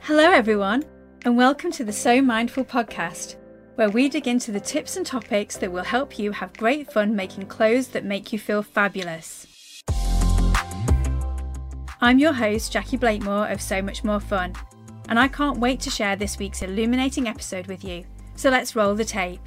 Hello everyone, and welcome to the So Mindful podcast, where we dig into the tips and topics that will help you have great fun making clothes that make you feel fabulous. I'm your host, Jackie Blakemore of So Much More Fun, and I can't wait to share this week's illuminating episode with you. So let's roll the tape.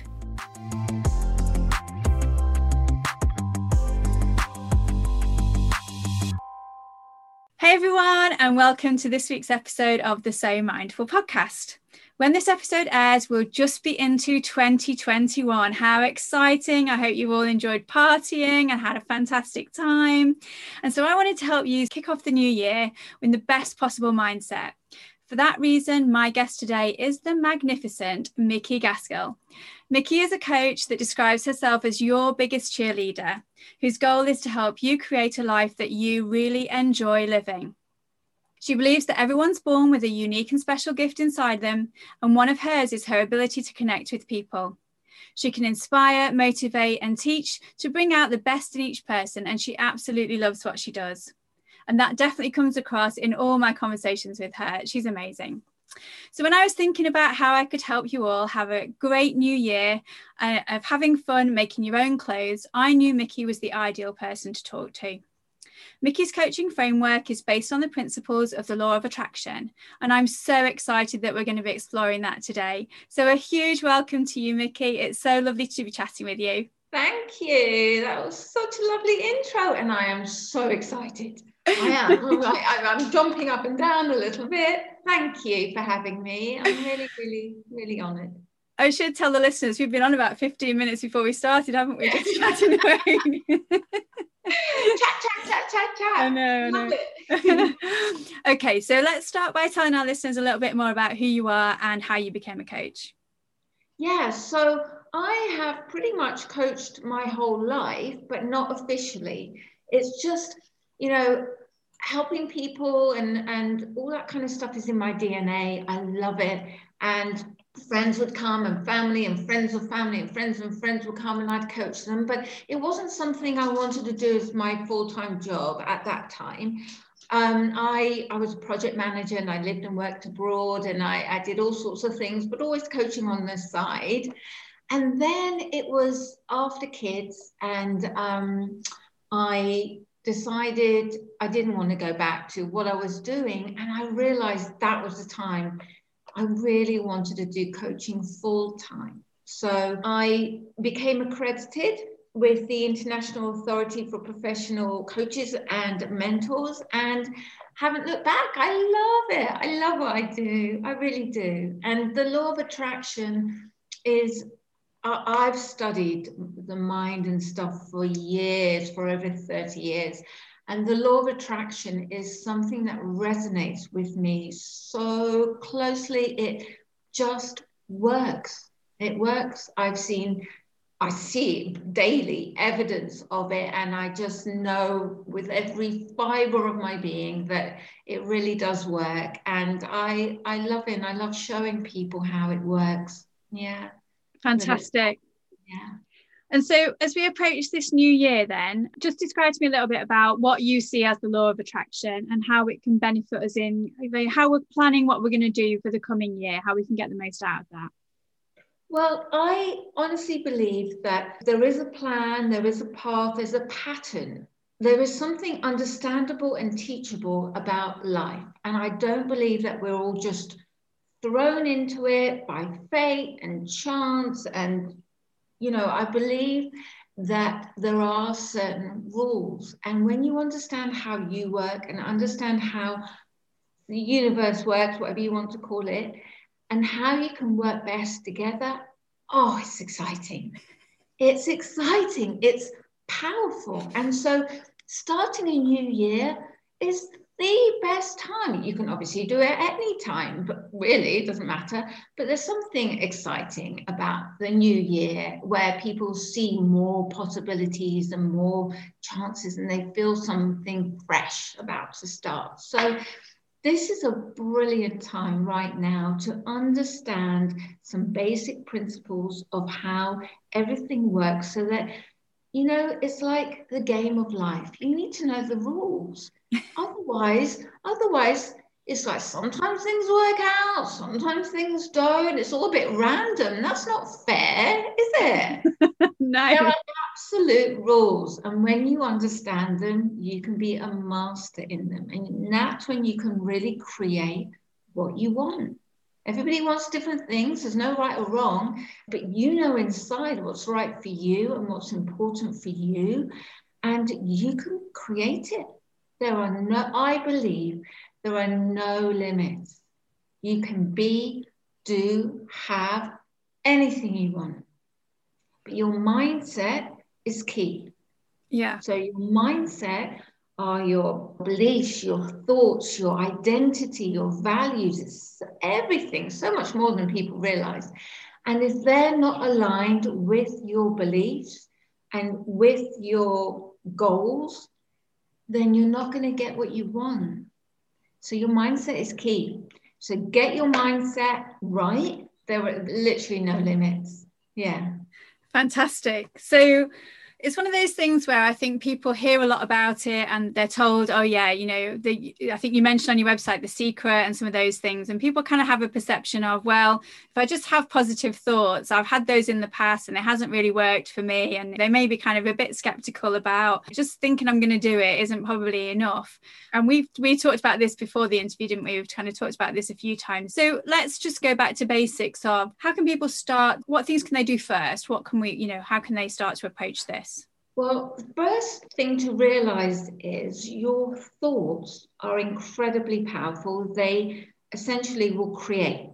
Hey everyone, and welcome to this week's episode of the So Mindful podcast. When this episode airs, we'll just be into 2021. How exciting! I hope you all enjoyed partying and had a fantastic time. And so I wanted to help you kick off the new year with the best possible mindset. For that reason, my guest today is the magnificent Micki Gaskell. Micki is a coach that describes herself as your biggest cheerleader, whose goal is to help you create a life that you really enjoy living. She believes that everyone's born with a unique and special gift inside them, and one of hers is her ability to connect with people. She can inspire, motivate, and teach to bring out the best in each person, and she absolutely loves what she does. And that definitely comes across in all my conversations with her. She's amazing. So when I was thinking about how I could help you all have a great new year of having fun making your own clothes, I knew Micki was the ideal person to talk to. Micki's coaching framework is based on the principles of the law of attraction, and I'm so excited that we're going to be exploring that today. So a huge welcome to you, Micki. It's so lovely to be chatting with you. Thank you. That was such a lovely intro, and I am so excited. I am. I'm jumping up and down a little bit. Thank you for having me. I'm really honoured. I should tell the listeners we've been on about 15 minutes before we started, haven't we? Just chatting away. Chat. I know. Okay, so let's start by telling our listeners a little bit more about who you are and how you became a coach. Yeah, so I have pretty much coached my whole life, but not officially. It's just, helping people and all that kind of stuff is in my DNA. I love it. And friends would come, and family and friends of family and friends would come, and I'd coach them. But it wasn't something I wanted to do as my full-time job at that time. I was a project manager, and I lived and worked abroad, and I did all sorts of things, but always coaching on the side. And then it was after kids, and I decided I didn't want to go back to what I was doing. And I realized that was the time I really wanted to do coaching full time. So I became accredited with the International Authority for Professional Coaches and Mentors, and haven't looked back. I love it. I love what I do. I really do. And the law of attraction is, I've studied the mind and stuff for years, for over 30 years. And the law of attraction is something that resonates with me so closely. It just works. It works. I see daily evidence of it. And I just know with every fiber of my being that it really does work. And I love it. And I love showing people how it works. Yeah. Fantastic. Yeah. And so as we approach this new year then, just describe to me a little bit about what you see as the law of attraction and how it can benefit us in how we're planning what we're going to do for the coming year, how we can get the most out of that. Well, I honestly believe that there is a plan, there is a path, there's a pattern. There is something understandable and teachable about life. And I don't believe that we're all just thrown into it by fate and chance. And, I believe that there are certain rules. And when you understand how you work and understand how the universe works, whatever you want to call it, and how you can work best together, it's exciting. It's exciting. It's powerful. And so starting a new year is the best time. You can obviously do it at any time, but really it doesn't matter. But there's something exciting about the new year where people see more possibilities and more chances, and they feel something fresh about to start. So this is a brilliant time right now to understand some basic principles of how everything works so that, it's like the game of life. You need to know the rules. Otherwise, It's like sometimes things work out, sometimes things don't. It's all a bit random. That's not fair, is it? No. There are absolute rules, and when you understand them, you can be a master in them. And that's when you can really create what you want. Everybody wants different things. There's no right or wrong, but you know inside what's right for you and what's important for you, and you can create it. I believe there are no limits. You can be, do, have anything you want. But your mindset is key. Yeah. So your mindset are your beliefs, your thoughts, your identity, your values. It's everything, so much more than people realize. And if they're not aligned with your beliefs and with your goals, then you're not going to get what you want. So your mindset is key. So get your mindset right. There are literally no limits. Yeah. Fantastic. So it's one of those things where I think people hear a lot about it and they're told, oh yeah, you know, I think you mentioned on your website The Secret and some of those things, and people kind of have a perception of, well, if I just have positive thoughts, I've had those in the past and it hasn't really worked for me, and they may be kind of a bit skeptical about just thinking I'm going to do it isn't probably enough. And we talked about this before the interview, didn't we? We've kind of talked about this a few times. So let's just go back to basics of how can people start? What things can they do first? What can we, you know, how can they start to approach this? Well, the first thing to realize is your thoughts are incredibly powerful. They essentially will create.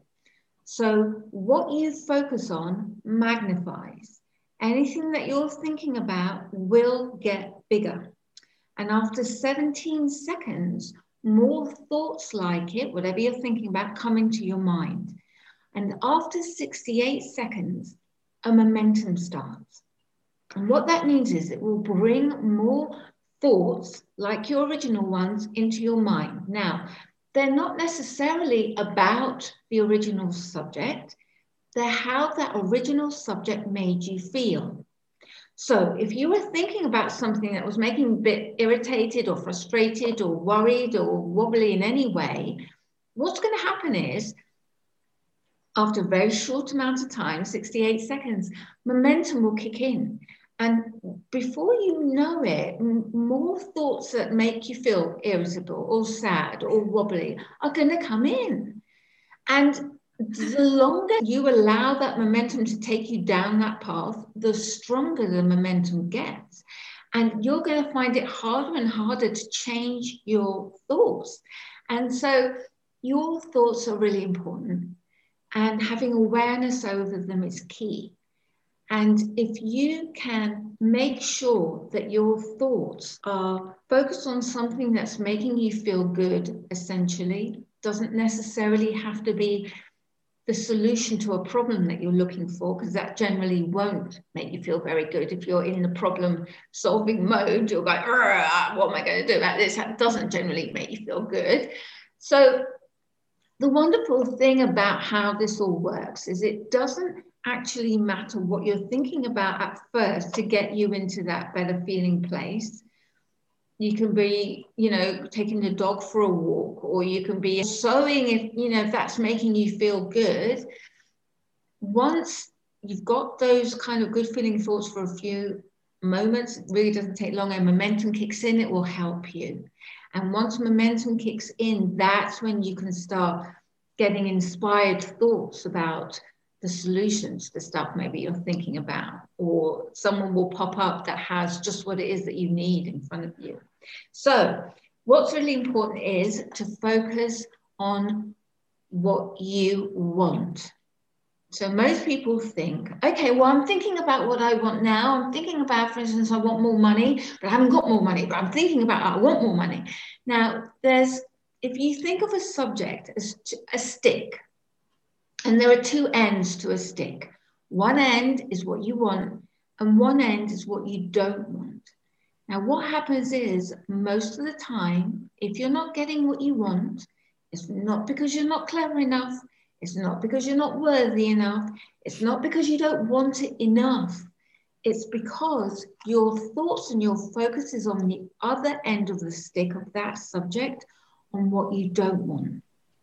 So what you focus on magnifies. Anything that you're thinking about will get bigger. And after 17 seconds, more thoughts like it, whatever you're thinking about, come into your mind. And after 68 seconds, a momentum starts. And what that means is it will bring more thoughts like your original ones into your mind. Now, they're not necessarily about the original subject. They're how that original subject made you feel. So if you were thinking about something that was making you a bit irritated or frustrated or worried or wobbly in any way, what's going to happen is, after a very short amount of time, 68 seconds, momentum will kick in. And before you know it, more thoughts that make you feel irritable or sad or wobbly are going to come in. And the longer you allow that momentum to take you down that path, the stronger the momentum gets. And you're going to find it harder and harder to change your thoughts. And so your thoughts are really important. And having awareness over them is key. And if you can make sure that your thoughts are focused on something that's making you feel good, essentially, doesn't necessarily have to be the solution to a problem that you're looking for, because that generally won't make you feel very good. If you're in the problem solving mode, you're like, what am I going to do about this? That doesn't generally make you feel good. So the wonderful thing about how this all works is it doesn't actually matter what you're thinking about at first to get you into that better feeling place. You can be, you know, taking the dog for a walk, or you can be sewing if, you know, if that's making you feel good. Once you've got those kind of good feeling thoughts for a few moments, it really doesn't take long, and momentum kicks in, it will help you. And once momentum kicks in, that's when you can start getting inspired thoughts about the solutions to stuff maybe you're thinking about, or someone will pop up that has just what it is that you need in front of you. So what's really important is to focus on what you want. So most people think, okay, well, I'm thinking about what I want now. I'm thinking about, for instance, I want more money, but I haven't got more money, but I'm thinking about, I want more money. Now, if you think of a subject as a stick, and there are two ends to a stick. One end is what you want, and one end is what you don't want. Now, what happens is, most of the time, if you're not getting what you want, it's not because you're not clever enough. It's not because you're not worthy enough. It's not because you don't want it enough. It's because your thoughts and your focus is on the other end of the stick of that subject, on what you don't want.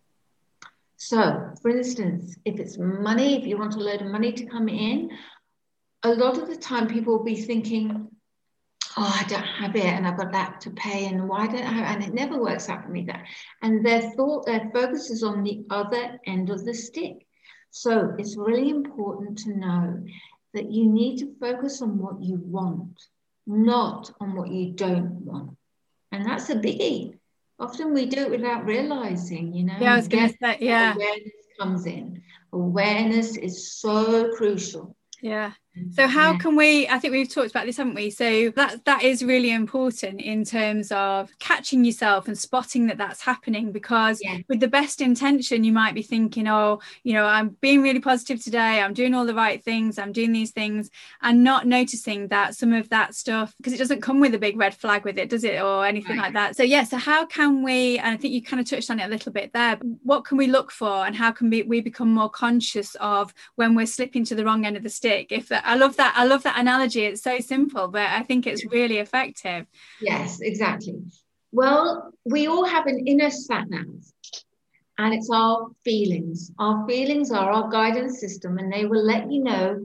So, for instance, if it's money, if you want a load of money to come in, a lot of the time people will be thinking, oh, I don't have it and I've got that to pay and why don't I have, and it never works out for me that. And their focus is on the other end of the stick. So it's really important to know that you need to focus on what you want, not on what you don't want. And that's a biggie. Often we do it without realizing, you know. Yeah, I was going to say, yeah. Awareness comes in. Awareness is so crucial. Yeah. So how can we, I think we've talked about this, haven't we? So that is really important in terms of catching yourself and spotting that that's happening, because with the best intention, you might be thinking, oh, you know, I'm being really positive today. I'm doing all the right things. I'm doing these things, and not noticing that some of that stuff, because it doesn't come with a big red flag with it, does it? Or anything like that. So yeah, so how can we, and I think you kind of touched on it a little bit there, what can we look for and how can we become more conscious of when we're slipping to the wrong end of the stick? I love that analogy. It's so simple, but I think it's really effective. Yes, exactly. Well, we all have an inner sat nav, and it's our feelings. Our feelings are our guidance system, and they will let you know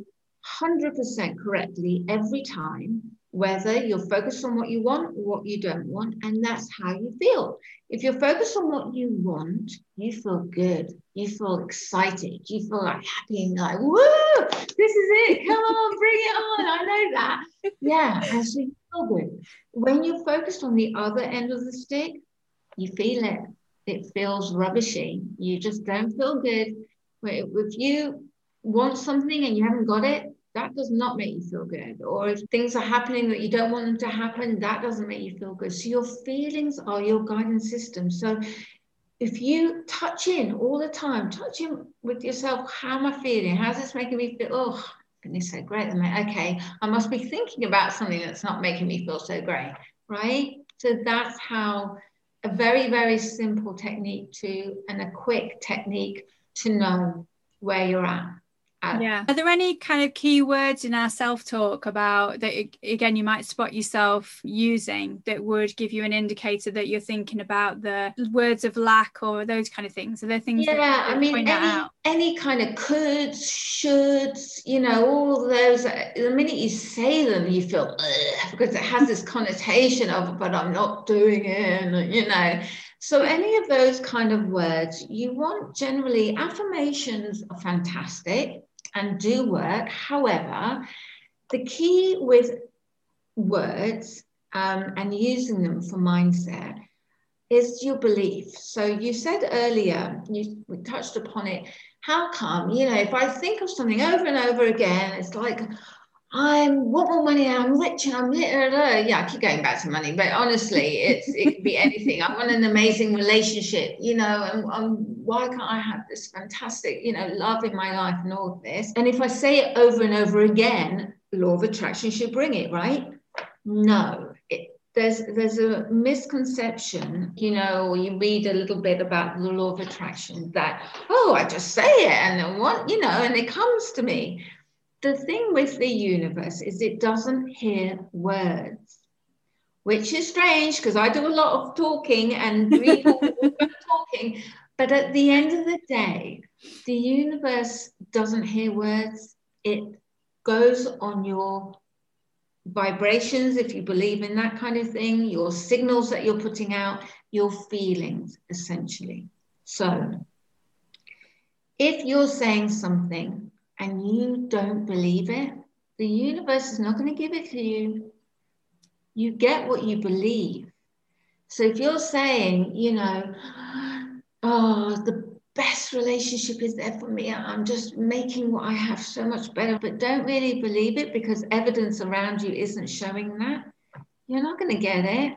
100% correctly every time whether you're focused on what you want or what you don't want, and that's how you feel. If you're focused on what you want, you feel good, you feel excited, you feel like happy and like, woo, this is it, come on, bring it on, I know that. Yeah, and so you feel good. When you're focused on the other end of the stick, you feel it. It feels rubbishy. You just don't feel good. If you want something and you haven't got it, that does not make you feel good. Or if things are happening that you don't want them to happen, that doesn't make you feel good. So your feelings are your guidance system. So if you touch in all the time, touch in with yourself, how am I feeling? How's this making me feel? Oh, goodness, so great. Okay, I must be thinking about something that's not making me feel so great, right? So that's how a very, very simple technique and a quick technique to know where you're at. Yeah. Are there any kind of keywords in our self-talk about that, again, you might spot yourself using that would give you an indicator that you're thinking about the words of lack or those kind of things? Are there things any kind of coulds, shoulds, you know, all those, the minute you say them, you feel, because it has this connotation of, but I'm not doing it, you know. So any of those kind of words, you want generally, affirmations are fantastic and do work. However, the key with words and using them for mindset is your belief. So you said earlier, we touched upon it, how come, you know, if I think of something over and over again, it's like, I want more money, I'm rich and I'm yeah, I keep going back to money, but honestly, it could be anything. I want an amazing relationship, you know, and why can't I have this fantastic, you know, love in my life and all of this? And if I say it over and over again, law of attraction should bring it, right? No, there's a misconception, you know, you read a little bit about the law of attraction that, oh, I just say it and what, you know, and it comes to me. The thing with the universe is it doesn't hear words, which is strange because I do a lot of talking and people talking, but at the end of the day, the universe doesn't hear words. It goes on your vibrations, if you believe in that kind of thing, your signals that you're putting out, your feelings, essentially. So if you're saying something and you don't believe it, the universe is not going to give it to you. You get what you believe. So if you're saying, you know, oh, the best relationship is there for me, I'm just making what I have so much better, but don't really believe it because evidence around you isn't showing that, you're not going to get it.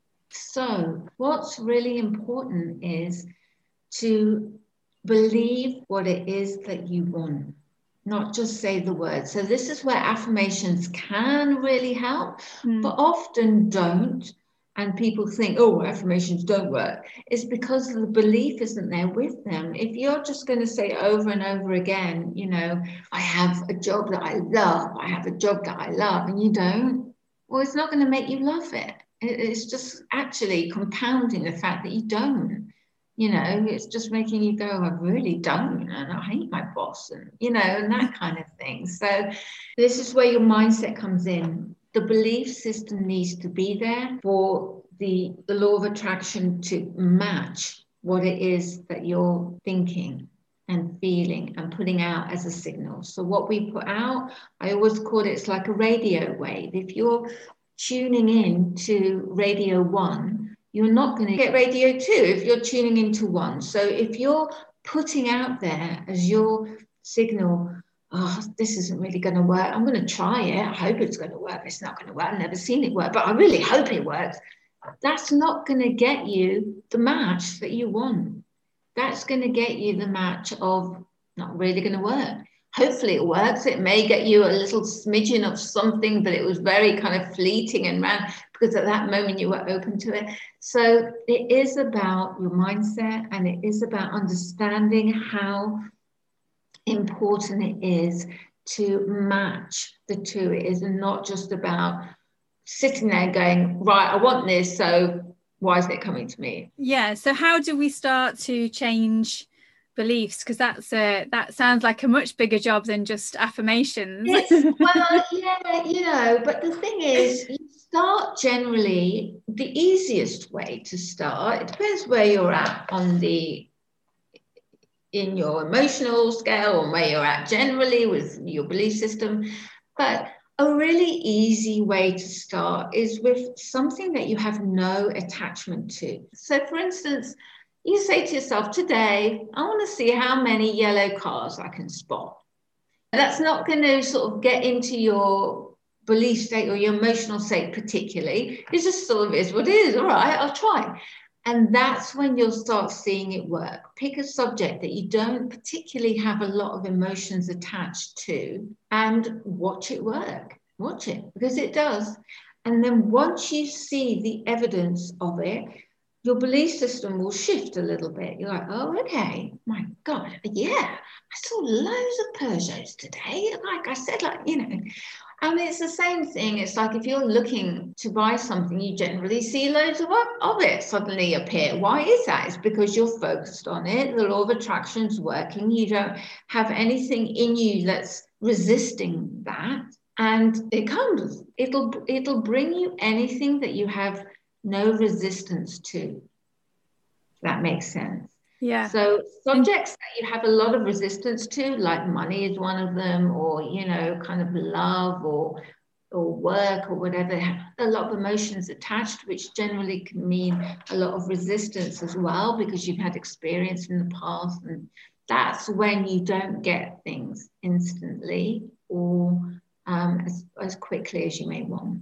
So what's really important is to believe what it is that you want, not just say the words. So this is where affirmations can really help, but often don't. And people think, oh, affirmations don't work. It's because the belief isn't there with them. If you're just going to say over and over again, you know, I have a job that I love, I have a job that I love, and you don't, well, it's not going to make you love it. It's just actually compounding the fact that you don't. It's just making you go, I really don't, and I hate my boss, and and that kind of thing. So this is where your mindset comes in. The belief system needs to be there for the law of attraction to match what it is that you're thinking and feeling and putting out as a signal. So what we put out, I always call it's like a radio wave. If you're tuning in to radio 1, you're not going to get radio 2 if you're tuning into 1. So if you're putting out there as your signal, oh, this isn't really going to work, I'm going to try it, I hope it's going to work, it's not going to work, I've never seen it work, but I really hope it works, that's not going to get you the match that you want. That's going to get you the match of not really going to work. Hopefully it works. It may get you a little smidgen of something, but it was very kind of fleeting and ran because at that moment you were open to it. So it is about your mindset, and it is about understanding how important it is to match the two. It is not just about sitting there going, right, I want this, so why is it coming to me? Yeah. So how do we start to change beliefs? Because that sounds like a much bigger job than just affirmations. Well, yeah, but the thing is, you start generally, the easiest way to start, it depends where you're at in your emotional scale, or where you're at generally with your belief system. But a really easy way to start is with something that you have no attachment to. So for instance, you say to yourself, today, I want to see how many yellow cars I can spot. That's not going to sort of get into your belief state or your emotional state particularly. It just sort of is what it is. All right, I'll try. And that's when you'll start seeing it work. Pick a subject that you don't particularly have a lot of emotions attached to and watch it work. Watch it, because it does. And then once you see the evidence of it, your belief system will shift a little bit. You're like, oh, okay, my God, yeah, I saw loads of Peugeots today. Like I said, and it's the same thing. It's like if you're looking to buy something, you generally see loads of it suddenly appear. Why is that? It's because you're focused on it. The law of attraction is working. You don't have anything in you that's resisting that. And it comes. It'll bring you anything that you have no resistance to. That makes sense. Yeah. So subjects that you have a lot of resistance to, like money is one of them, or kind of love or work or whatever, have a lot of emotions attached, which generally can mean a lot of resistance as well, because you've had experience in the past, and that's when you don't get things instantly or as quickly as you may want.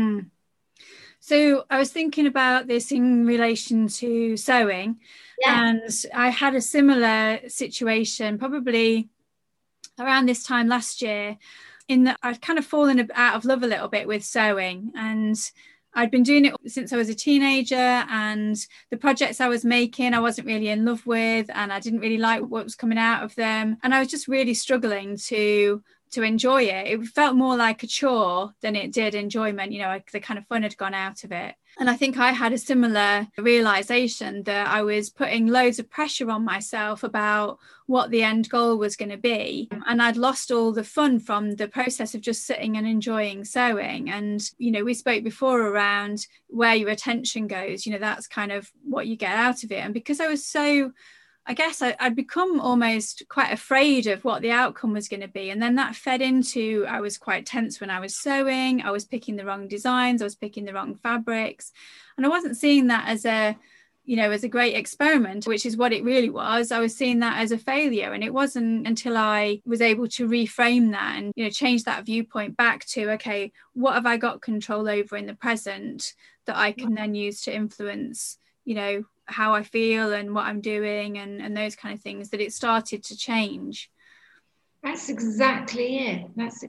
So I was thinking about this in relation to sewing, and I had a similar situation probably around this time last year, in that I'd kind of fallen out of love a little bit with sewing, and I'd been doing it since I was a teenager, and the projects I was making I wasn't really in love with, and I didn't really like what was coming out of them, and I was just really struggling to enjoy it. It felt more like a chore than it did enjoyment. The kind of fun had gone out of it. And I think I had a similar realization that I was putting loads of pressure on myself about what the end goal was going to be. And I'd lost all the fun from the process of just sitting and enjoying sewing. And, we spoke before around where your attention goes, that's kind of what you get out of it. And because I was so, I guess I'd become almost quite afraid of what the outcome was going to be. And then that fed into, I was quite tense when I was sewing. I was picking the wrong designs. I was picking the wrong fabrics. And I wasn't seeing that as a great experiment, which is what it really was. I was seeing that as a failure. And it wasn't until I was able to reframe that and, change that viewpoint back to, okay, what have I got control over in the present that I can then use to influence, how I feel and what I'm doing and those kind of things, that it started to change. That's exactly it.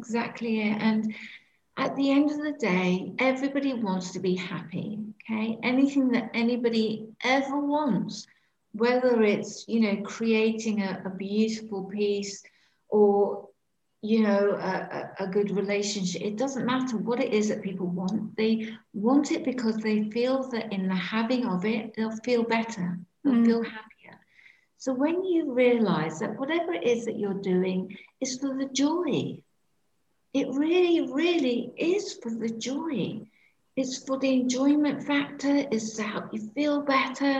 And at the end of the day, everybody wants to be happy. Okay. Anything that anybody ever wants, whether it's, creating a beautiful piece or a good relationship. It doesn't matter what it is that people want. They want it because they feel that in the having of it, they'll feel better, they'll feel happier. So when you realize that whatever it is that you're doing is for the joy, it really, really is for the joy. It's for the enjoyment factor, it's to help you feel better.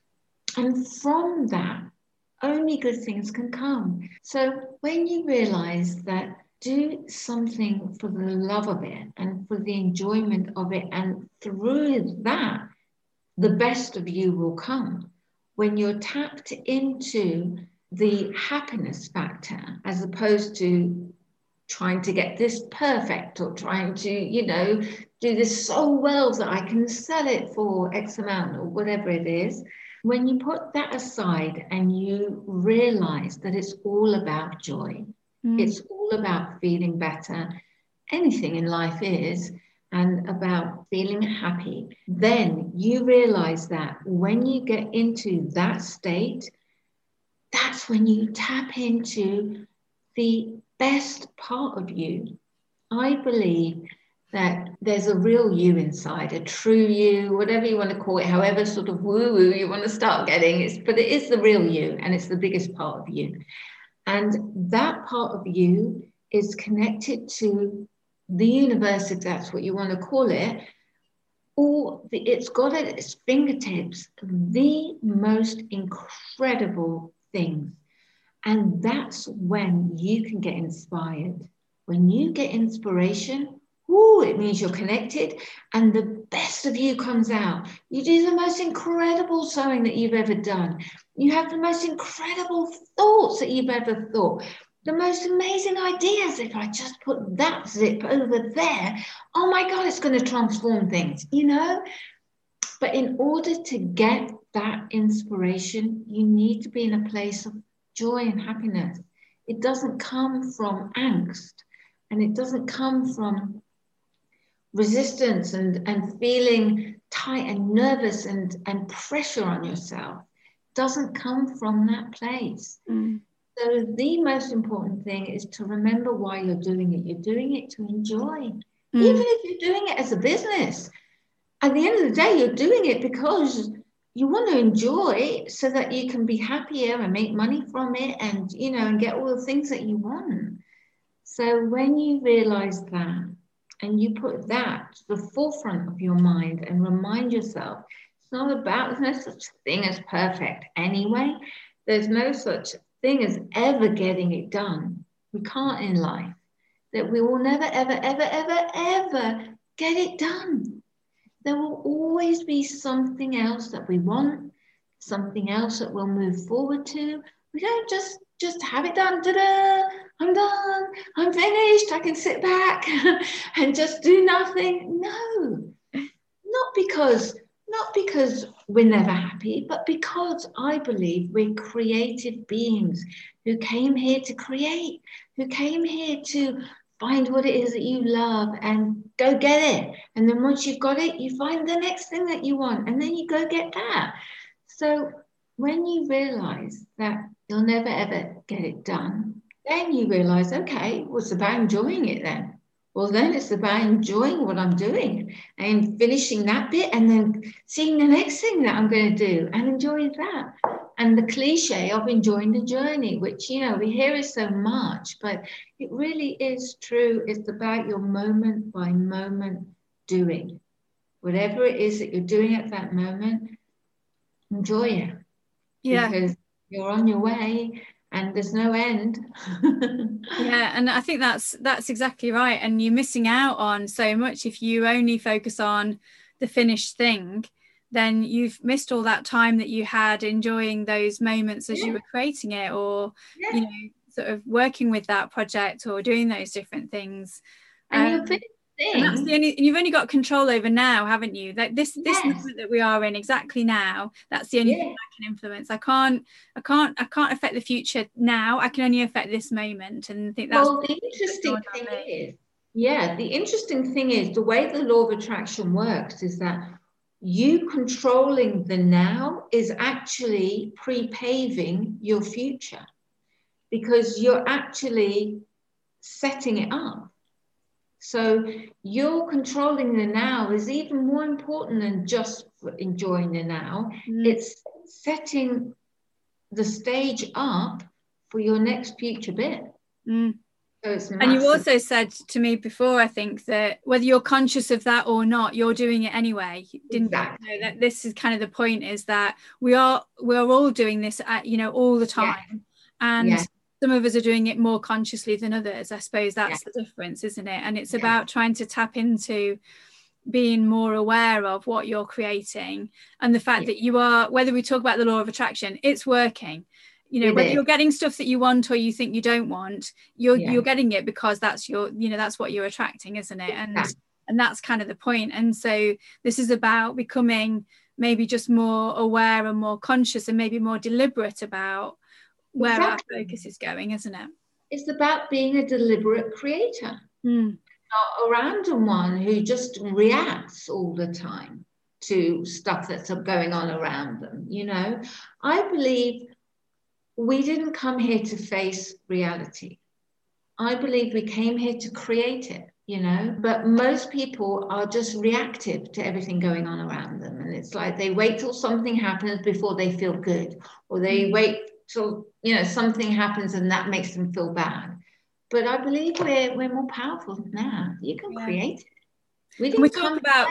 And from that, only good things can come. So when you realize that, do something for the love of it and for the enjoyment of it, and through that, the best of you will come. When you're tapped into the happiness factor, as opposed to trying to get this perfect or trying to, do this so well that I can sell it for X amount or whatever it is. When you put that aside and you realize that it's all about joy, it's all about feeling better, anything in life is, and about feeling happy, then you realize that when you get into that state, that's when you tap into the best part of you. I believe that there's a real you inside, a true you, whatever you want to call it, however sort of woo-woo you want to start getting, but it is the real you, and it's the biggest part of you. And that part of you is connected to the universe, if that's what you want to call it, or it's got at its fingertips the most incredible things. And that's when you can get inspired. When you get inspiration, it means you're connected and the best of you comes out. You do the most incredible sewing that you've ever done. You have the most incredible thoughts that you've ever thought. The most amazing ideas. If I just put that zip over there, oh my God, it's going to transform things, But in order to get that inspiration, you need to be in a place of joy and happiness. It doesn't come from angst, and it doesn't come from resistance and feeling tight and nervous and pressure on yourself. It doesn't come from that place. So the most important thing is to remember why you're doing it. You're doing it to enjoy. Even if you're doing it as a business, at the end of the day, you're doing it because you want to enjoy so that you can be happier and make money from it and, and get all the things that you want. So when you realize that and you put that to the forefront of your mind and remind yourself, there's no such thing as perfect anyway. There's no such thing as ever getting it done. We can't in life. That we will never, ever, ever, ever, ever get it done. There will always be something else that we want, something else that we'll move forward to. We don't just have it done. Ta-da! I'm done. I'm finished. I can sit back and just do nothing. No, not because we're never happy, but because I believe we're creative beings who came here to create, who came here to find what it is that you love and go get it. And then once you've got it, you find the next thing that you want and then you go get that. So when you realize that you'll never, ever get it done, then you realize, okay, well, it's about enjoying it then. Well, then it's about enjoying what I'm doing and finishing that bit and then seeing the next thing that I'm going to do and enjoy that. And the cliche of enjoying the journey, which, we hear it so much, but it really is true. It's about your moment by moment doing. Whatever it is that you're doing at that moment, enjoy it. Yeah. Because you're on your way and there's no end. Yeah, and I think that's exactly right. And you're missing out on so much if you only focus on the finished thing. Then you've missed all that time that you had enjoying those moments as you were creating it, or sort of working with that project or doing those different things. And that's you've only got control over now, haven't you? Like this moment that we are in exactly now, that's the only thing I can influence. I can't affect the future now. I can only affect this moment. And I think that's the interesting thing is the way the law of attraction works is that you controlling the now is actually pre-paving your future, because you're actually setting it up. So you're controlling the now is even more important than just enjoying the now. It's setting the stage up for your next future bit. So it's massive. And you also said to me before, I think, that whether you're conscious of that or not, you're doing it anyway. Exactly. You know, that this is kind of the point, is that we're all doing this at, you know, all the time. And some of us are doing it more consciously than others. I suppose that's the difference, isn't it? And it's about trying to tap into being more aware of what you're creating, and the fact that you are, whether we talk about the law of attraction, it's working. You know, whether you're getting stuff that you want or you think you don't want, you're getting it because that's your, you know, that's what you're attracting, isn't it? And that's kind of the point. And so this is about becoming maybe just more aware and more conscious and maybe more deliberate about where our focus is going, isn't it? It's about being a deliberate creator, not a random one who just reacts all the time to stuff that's going on around them. You know, I believe we didn't come here to face reality. I believe we came here to create it, you know, but most people are just reactive to everything going on around them. And it's like they wait till something happens before they feel good, or they wait till, you know, something happens and that makes them feel bad. But I believe we're more powerful now. You can create it. We talk about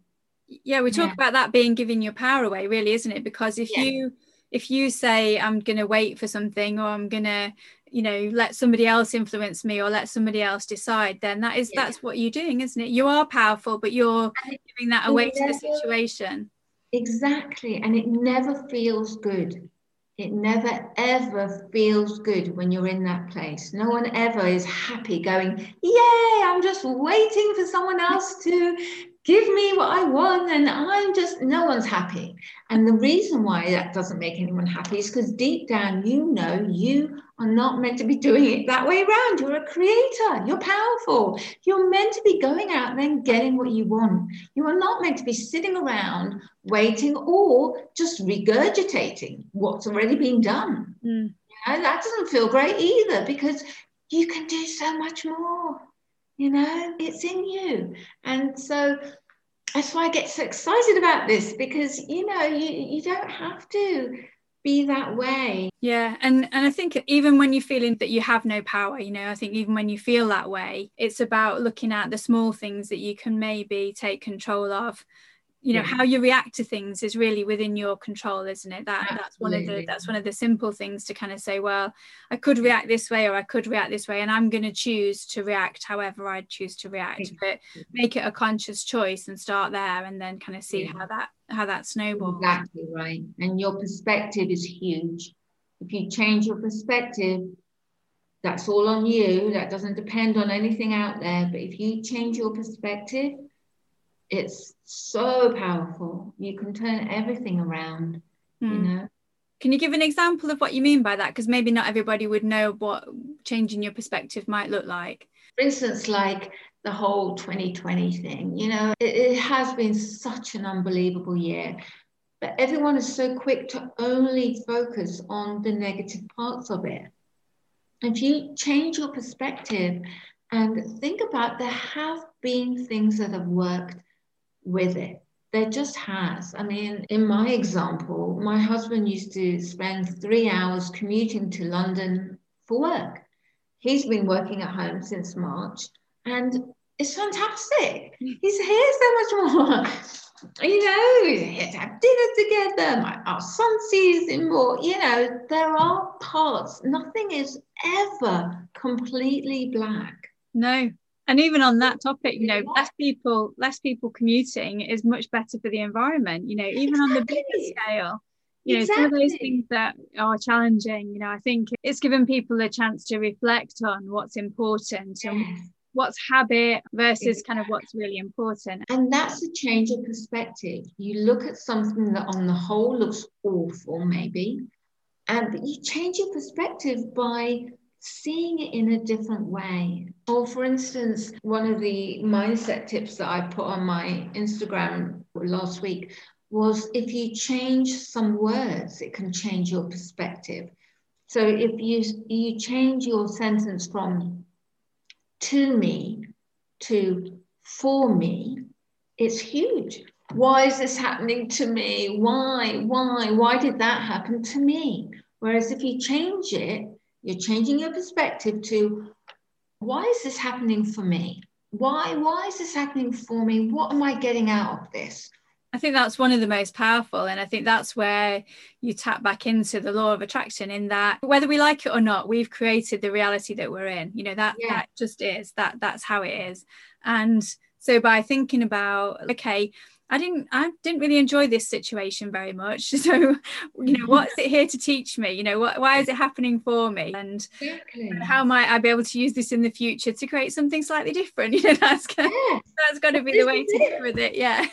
that being giving your power away, really, isn't it? Because if you say, I'm going to wait for something, or I'm going to, you know, let somebody else influence me or let somebody else decide, then that's what you're doing, isn't it? You are powerful, but you're giving that away to the situation. Exactly. And it never feels good. It never, ever feels good when you're in that place. No one ever is happy going, yay, I'm just waiting for someone else to give me what I want, and no one's happy. And the reason why that doesn't make anyone happy is because deep down, you know, you are not meant to be doing it that way around. You're a creator. You're powerful. You're meant to be going out there and getting what you want. You are not meant to be sitting around waiting or just regurgitating what's already been done. You know, that doesn't feel great either, because you can do so much more. You know, it's in you. And so that's why I get so excited about this, because, you know, you don't have to be that way. Yeah. And I think even when you're feeling that you have no power, you know, I think even when you feel that way, it's about looking at the small things that you can maybe take control of. You know, how you react to things is really within your control, isn't it? That's one of the simple things to kind of say, well, I could react this way or I could react this way, and I'm going to choose to react however I choose to react. But make it a conscious choice and start there, and then kind of see how that snowballs. Exactly right. And your perspective is huge. If you change your perspective, that's all on you. That doesn't depend on anything out there. But if you change your perspective, it's so powerful. You can turn everything around, you know. Can you give an example of what you mean by that? Because maybe not everybody would know what changing your perspective might look like. For instance, like the whole 2020 thing, you know, it has been such an unbelievable year. But everyone is so quick to only focus on the negative parts of it. If you change your perspective and think about, there have been things that have worked with it. There just has. I mean, in my example, my husband used to spend 3 hours commuting to London for work. He's been working at home since March, and it's fantastic. He's here so much more. You know, we had to have dinner together. Our son sees him more. You know, there are parts. Nothing is ever completely black. No. And even on that topic, you know, less people commuting is much better for the environment, you know, even on the bigger scale. You know, some of those things that are challenging, you know, I think it's given people a chance to reflect on what's important and what's habit versus kind of what's really important. And that's a change of perspective. You look at something that on the whole looks awful, maybe, and you change your perspective by seeing it in a different way. Or for instance, one of the mindset tips that I put on my Instagram last week was, if you change some words, it can change your perspective. So if you change your sentence from to me, for me, it's huge. Why is this happening to me? Why did that happen to me? Whereas if you change it, you're changing your perspective to, why is this happening for me? Why is this happening for me? What am I getting out of this? I think that's one of the most powerful. And I think that's where you tap back into the law of attraction, in that whether we like it or not, we've created the reality that we're in. That just is, that's how it is. And so by thinking about, okay, I didn't really enjoy this situation very much. So, what's it here to teach me? Why is it happening for me? And how might I be able to use this in the future to create something slightly different? That's got to be the way to deal with it. Yeah.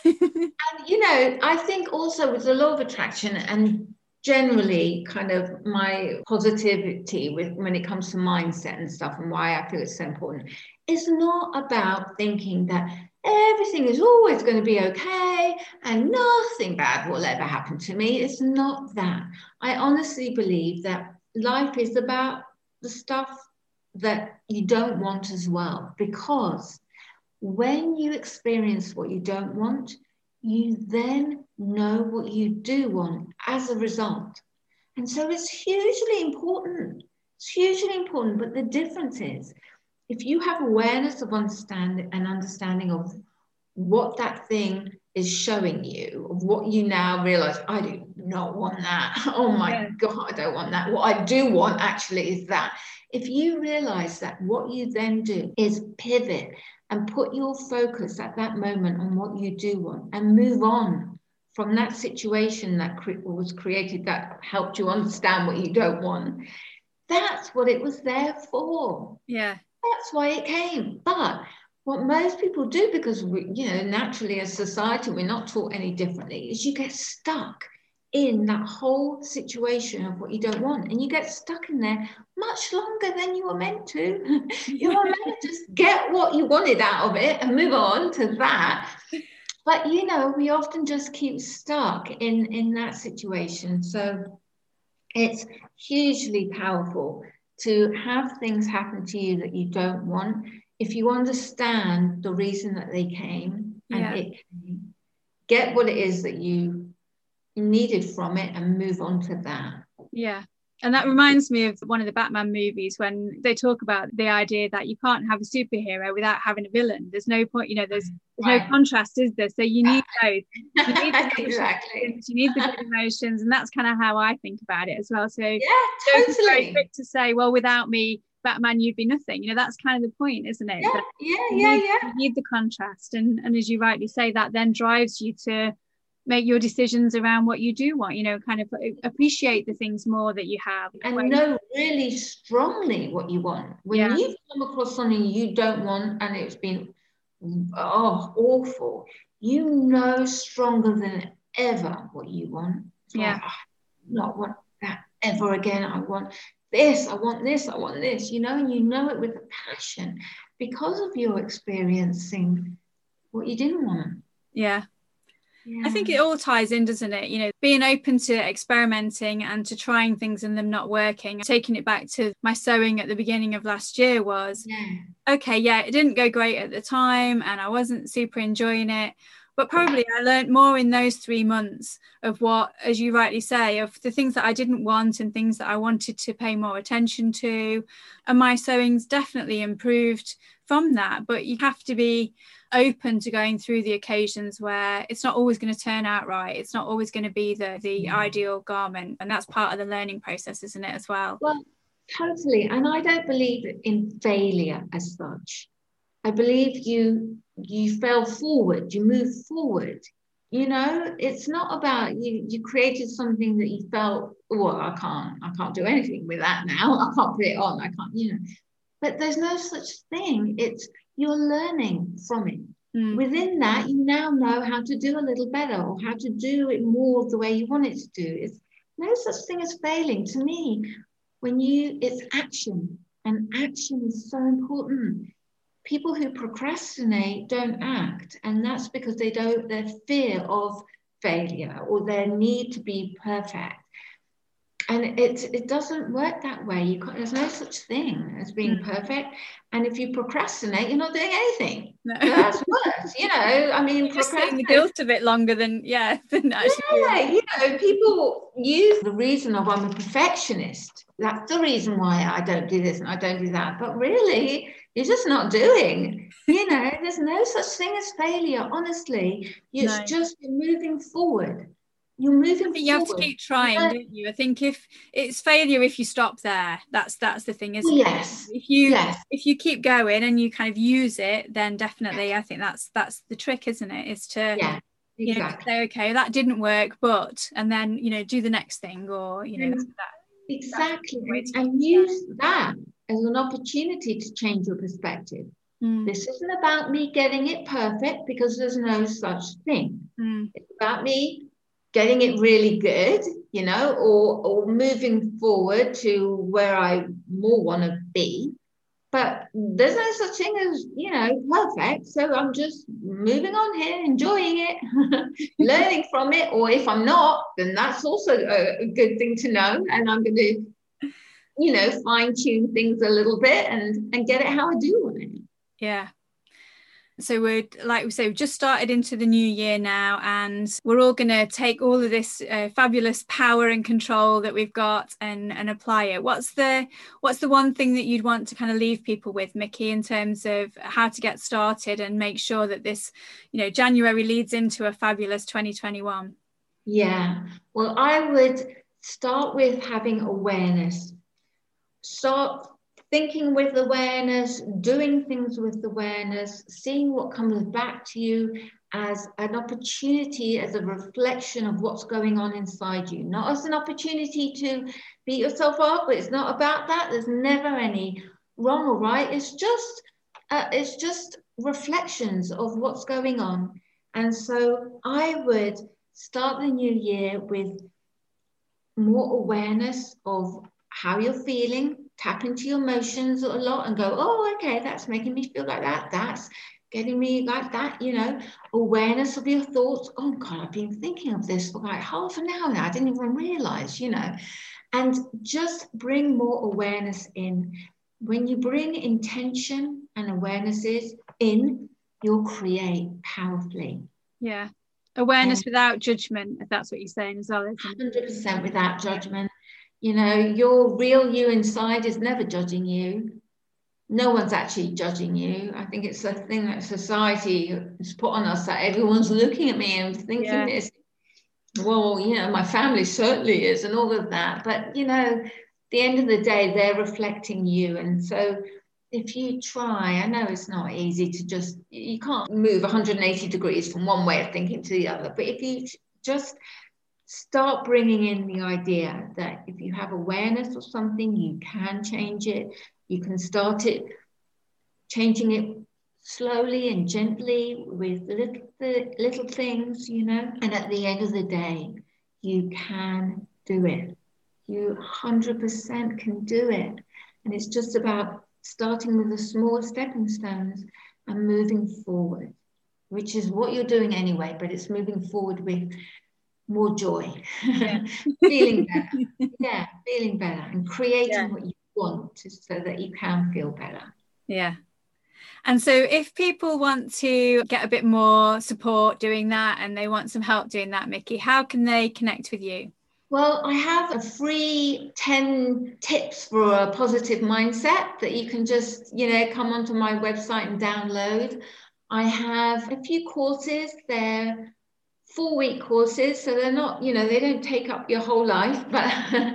And, I think also with the law of attraction, and generally kind of my positivity when it comes to mindset and stuff, and why I feel it's so important, is not about thinking that everything is always going to be okay and nothing bad will ever happen to me. It's not that. I honestly believe that life is about the stuff that you don't want as well, because when you experience what you don't want, you then know what you do want as a result. And so it's hugely important. It's hugely important. But the difference is, if you have awareness of understanding of what that thing is showing you, of what you now realize, I do not want that. Oh my God, I don't want that. What I do want actually is that. If you realize that, what you then do is pivot and put your focus at that moment on what you do want, and move on from that situation that was created, that helped you understand what you don't want. That's what it was there for. Yeah. That's why it came. But what most people do, because we, naturally as society, we're not taught any differently, is you get stuck in that whole situation of what you don't want, and you get stuck in there much longer than you were meant to. You were meant to just get what you wanted out of it and move on to that. But we often just keep stuck in that situation. So it's hugely powerful to have things happen to you that you don't want, if you understand the reason that they came, and it came, get what it is that you needed from it and move on to that. Yeah. And that reminds me of one of the Batman movies, when they talk about the idea that you can't have a superhero without having a villain. There's no point, there's no contrast, is there? So you need both. You need exactly. You need the good emotions, and that's kind of how I think about it as well. So yeah, totally. It's very quick to say, well, without me, Batman, you'd be nothing. That's kind of the point, isn't it? You need the contrast, and as you rightly say, that then drives you to make your decisions around what you do want, kind of appreciate the things more that you have, and know really strongly what you want. When you've come across something you don't want and it's been awful, stronger than ever what you want. It's like, I do not want that ever again. I want this, I want this, I want this, and you know it with a passion because of your experiencing what you didn't want. Yeah. I think it all ties in, doesn't it? Being open to experimenting and to trying things and them not working. Taking it back to my sewing at the beginning of last year was, it didn't go great at the time and I wasn't super enjoying it. But probably I learned more in those 3 months of what, as you rightly say, of the things that I didn't want and things that I wanted to pay more attention to. And my sewing's definitely improved from that. But you have to be open to going through the occasions where it's not always going to turn out right. It's not always going to be the ideal garment. And that's part of the learning process, isn't it, as well? Well, totally. And I don't believe in failure as such. I believe you fell forward, you moved forward. It's not about you created something that you felt, I can't do anything with that now. I can't put it on. I can't, But there's no such thing. It's you're learning from it. Within that, you now know how to do a little better, or how to do it more of the way you want it to do. It's no such thing as failing. To me, it's action, and action is so important. People who procrastinate don't act, and that's because their fear of failure or their need to be perfect. And it doesn't work that way. You can't, there's no such thing as being perfect. And if you procrastinate, you're not doing anything. No. So that's worse, you know. I mean, You're just sitting the guilt of it longer than actually yeah, you know, people use the reason of I'm a perfectionist. That's the reason why I don't do this and I don't do that. But really, you're just not doing. You know, there's no such thing as failure, honestly. It's No. just moving forward. You're moving You have to forward. keep trying, don't you? I think if it's failure if you stop there, that's the thing, isn't it? Yes. If you keep going and you kind of use it, then definitely I think that's the trick, isn't it? Is to exactly. say, okay, that didn't work, but, and then do the next thing, or exactly. And use that as an opportunity to change your perspective. This isn't about me getting it perfect, because there's no such thing. It's about me getting it really good, or moving forward to where I more want to be. But there's no such thing as, perfect. So I'm just moving on here, enjoying it, learning from it. Or if I'm not, then that's also a good thing to know. And I'm going to, fine tune things a little bit and get it how I do want it. Yeah. So we're, like we say, we've just started into the new year now, and we're all going to take all of this fabulous power and control that we've got and apply it. What's the one thing that you'd want to kind of leave people with, Mickey, in terms of how to get started and make sure that this, January leads into a fabulous 2021? Yeah, well, I would start with having awareness. Start thinking with awareness, doing things with awareness, seeing what comes back to you as an opportunity, as a reflection of what's going on inside you, not as an opportunity to beat yourself up. But it's not about that. There's never any wrong or right. It's just reflections of what's going on. And so I would start the new year with more awareness of how you're feeling. Tap into your emotions a lot and go, oh, okay, that's making me feel like that. That's getting me like that, awareness of your thoughts. Oh God, I've been thinking of this for like half an hour now. I didn't even realize, and just bring more awareness in. When you bring intention and awarenesses in, you'll create powerfully. Yeah. Awareness without judgment, if that's what you're saying as well, isn't it? 100% without judgment. Your real you inside is never judging you. No one's actually judging you. I think it's a thing that society has put on us, that everyone's looking at me and thinking this. Well, my family certainly is, and all of that. But, at the end of the day, they're reflecting you. And so if you try, I know it's not easy to you can't move 180 degrees from one way of thinking to the other. But if you just start bringing in the idea that if you have awareness of something, you can change it. You can start it, changing it slowly and gently with little things, and at the end of the day, you can do it. You 100% can do it. And it's just about starting with the small stepping stones and moving forward, which is what you're doing anyway, but it's moving forward with more joy, feeling better. Feeling better and creating what you want so that you can feel better. Yeah. And so if people want to get a bit more support doing that and they want some help doing that, Mickey, how can they connect with you? Well, I have a free 10 tips for a positive mindset that you can just, come onto my website and download. I have a few courses. They're 4-week courses, so they're not, they don't take up your whole life. But one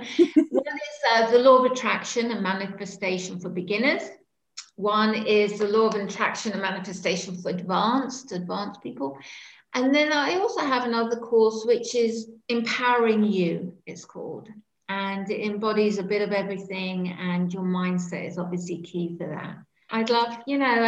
is the Law of Attraction and Manifestation for beginners. One is the Law of Attraction and Manifestation for advanced people. And then I also have another course, which is Empowering You, it's called. And it embodies a bit of everything, and your mindset is obviously key for that. I'd love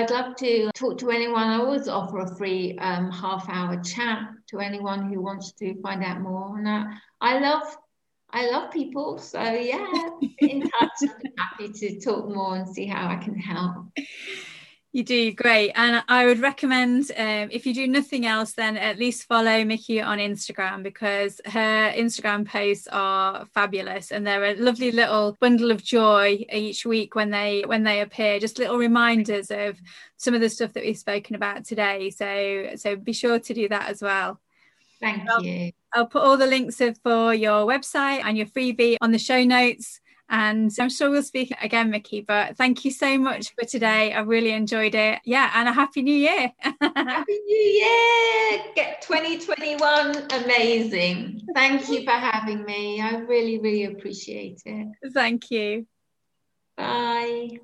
to talk to anyone. I always offer a free half-hour chat to anyone who wants to find out more. And I love people. So yeah, get in touch. I'm happy to talk more and see how I can help. You do great, and I would recommend, if you do nothing else, then at least follow Mickey on Instagram, because her Instagram posts are fabulous, and they're a lovely little bundle of joy each week when they appear, just little reminders of some of the stuff that we've spoken about today. So be sure to do that as well. Thank you. I'll put all the links for your website and your freebie on the show notes. And I'm sure we'll speak again, Mickey, but thank you so much for today. I really enjoyed it. Yeah, and a Happy New Year. Happy New Year. Get 2021 amazing. Thank you for having me. I really, really appreciate it. Thank you. Bye.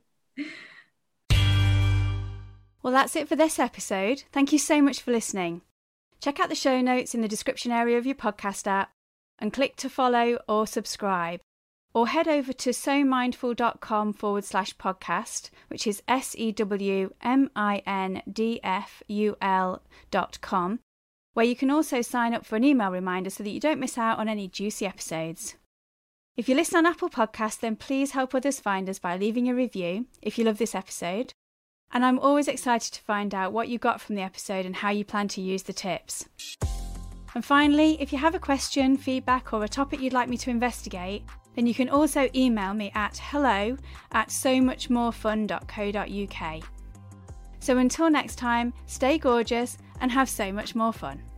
Well, that's it for this episode. Thank you so much for listening. Check out the show notes in the description area of your podcast app and click to follow or subscribe. Or head over to sewmindful.com/podcast, which is SEWMINDFUL.com, where you can also sign up for an email reminder so that you don't miss out on any juicy episodes. If you listen on Apple Podcasts, then please help others find us by leaving a review if you love this episode. And I'm always excited to find out what you got from the episode and how you plan to use the tips. And finally, if you have a question, feedback, or a topic you'd like me to investigate, then you can also email me at hello@somuchmorefun.co.uk. So until next time, stay gorgeous and have so much more fun.